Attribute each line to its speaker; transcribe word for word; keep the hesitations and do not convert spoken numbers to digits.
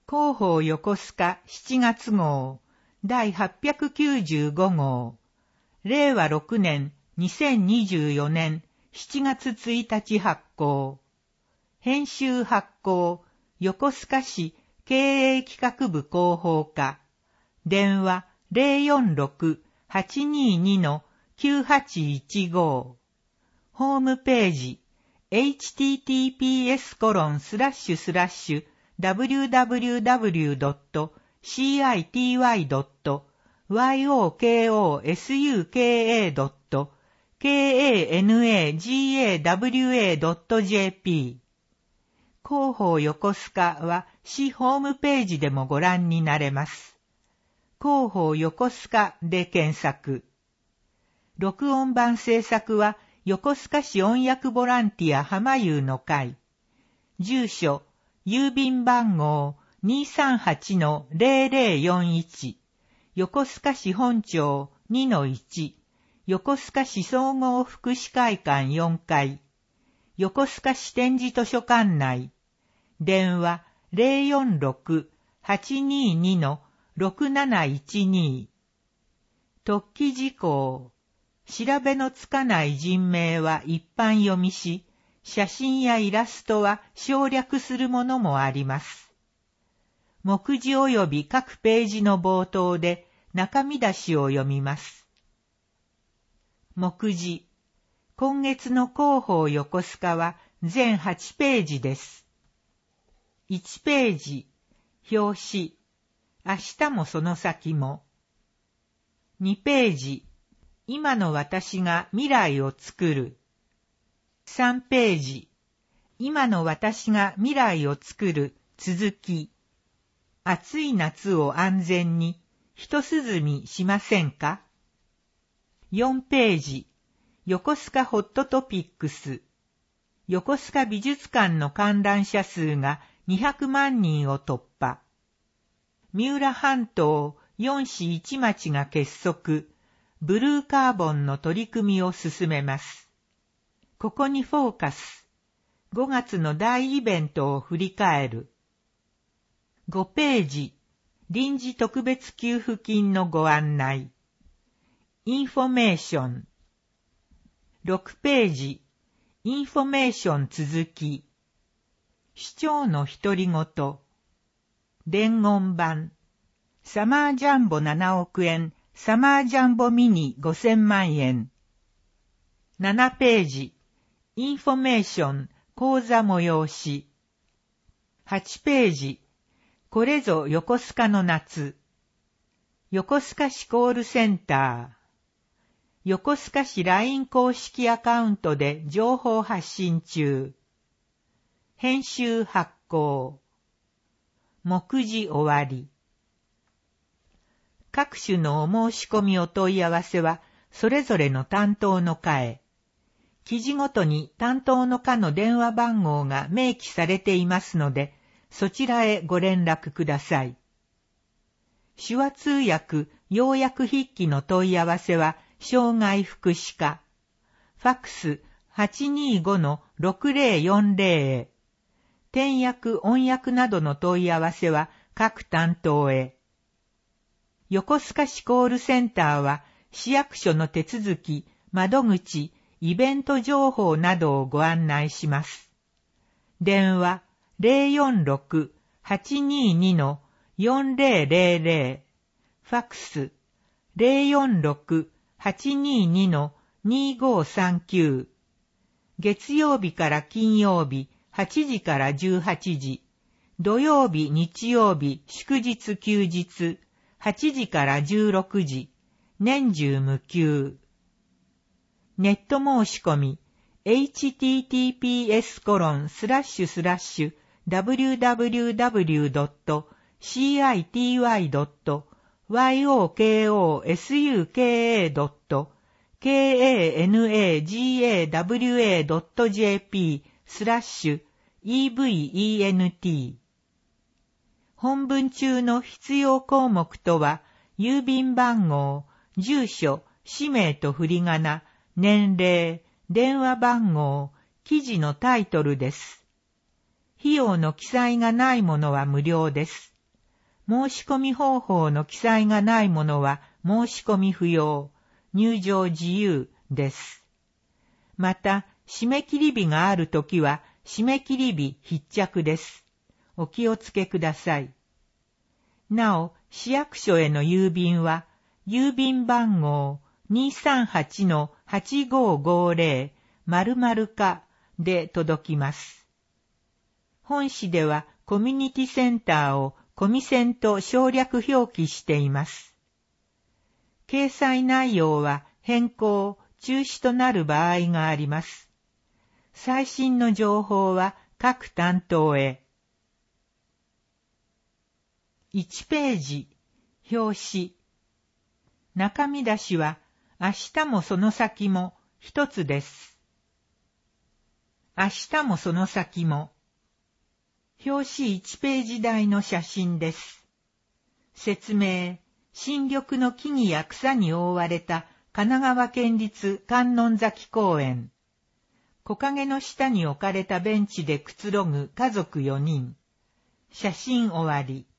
Speaker 1: 広報横須賀しちがつ号だいはっぴゃくきゅうじゅうご号、れいわろくねんにせんにじゅうよねんしちがつついたち発行。編集発行、横須賀市経営企画部広報課。電話 ゼロよんろく はちにーに きゅうはちいちご。ホームページ エイチティーティーピーエスコロンスラッシュスラッシュダブリューダブリューダブリュードットシーアイティーワイドットワイオーケーオーエスユーケーエードットケーエーエヌエージーエーダブリューエードットジェーピー。広報横須賀は市ホームページでもご覧になれます。広報横須賀で検索。録音版制作は横須賀市音訳ボランティア浜優の会。住所、郵便番号 にーさんはちのゼロゼロよんいち、横須賀市本町 にのいち、横須賀市総合福祉会館よんかい、横須賀市展示図書館内。電話 ゼロよんろく はちにーに ろくなないちに。特記事項。調べのつかない人名は一般読みし、写真やイラストは省略するものもあります。目次及び各ページの冒頭で中身出しを読みます。目次。今月の広報横須賀は全はちページです。いちページ。表紙。明日もその先も。にページ。今の私が未来を作る。さんページ。今の私が未来を作る続き。暑い夏を安全に一涼みしませんか？よんページ。横須賀ホットトピックス。横須賀美術館の観覧者数がにひゃくまんにんを突破。三浦半島よん市いち町が結束。ブルーカーボンの取り組みを進めます。ここにフォーカス。ごがつの大イベントを振り返る。ごページ。臨時特別給付金のご案内。インフォメーション。ろくページ。インフォメーション続き。市長の独り言。伝言版。サマージャンボななおくえん。サマージャンボミニごせんまんえん。ななページ。インフォメーション講座催し。はちページ。これぞ横須賀の夏。横須賀市コールセンター。横須賀市 ライン 公式アカウントで情報発信中。編集発行。目次終わり。各種のお申し込みお問い合わせは、それぞれの担当の課へ。記事ごとに担当の課の電話番号が明記されていますので、そちらへご連絡ください。手話通訳、要約筆記の問い合わせは、障害福祉課。ファックス はちにーごのろくぜろよんぜろ へ。転訳、音訳などの問い合わせは各担当へ。横須賀市コールセンターは市役所の手続き、窓口、イベント情報などをご案内します。電話 ゼロよんろく はちにーに よんぜろぜろぜろ。ファックス ゼロよんろく はちにーに にーごさんきゅう。月曜日から金曜日はちじからじゅうはちじ。土曜日、日曜日、祝日、休日はちじからじゅうろくじ。年中無休。ネット申し込み エイチティーティーピーエスコロンスラッシュスラッシュダブリューダブリューダブリュードットシーアイティーワイドットワイオーケーオーエスユーケーエードットケーエーエヌエージーエーダブリューエードットジェーピースラッシュイーブイイーエヌティー。本文中の必要項目とは、郵便番号、住所、氏名と振り仮名、年齢、電話番号、記事のタイトルです。費用の記載がないものは無料です。 申し込み方法の記載がないものは申し込み不要、入場自由です。また、締め切り日があるときは、締め切り日必着です。お気をつけください。なお、市役所への郵便は、郵便番号 にーさんはちのはちごーごーぜろ 〇〇課で届きます。本市ではコミュニティセンターをコミセンと省略表記しています。掲載内容は変更、中止となる場合があります。最新の情報は各担当へ。いちページ、表紙。中見出しは、明日もその先も一つです。明日もその先も。表紙いちページ大の写真です。説明。新緑の木々や草に覆われた神奈川県立観音崎公園。木陰の下に置かれたベンチでくつろぐ家族よにん。写真終わり。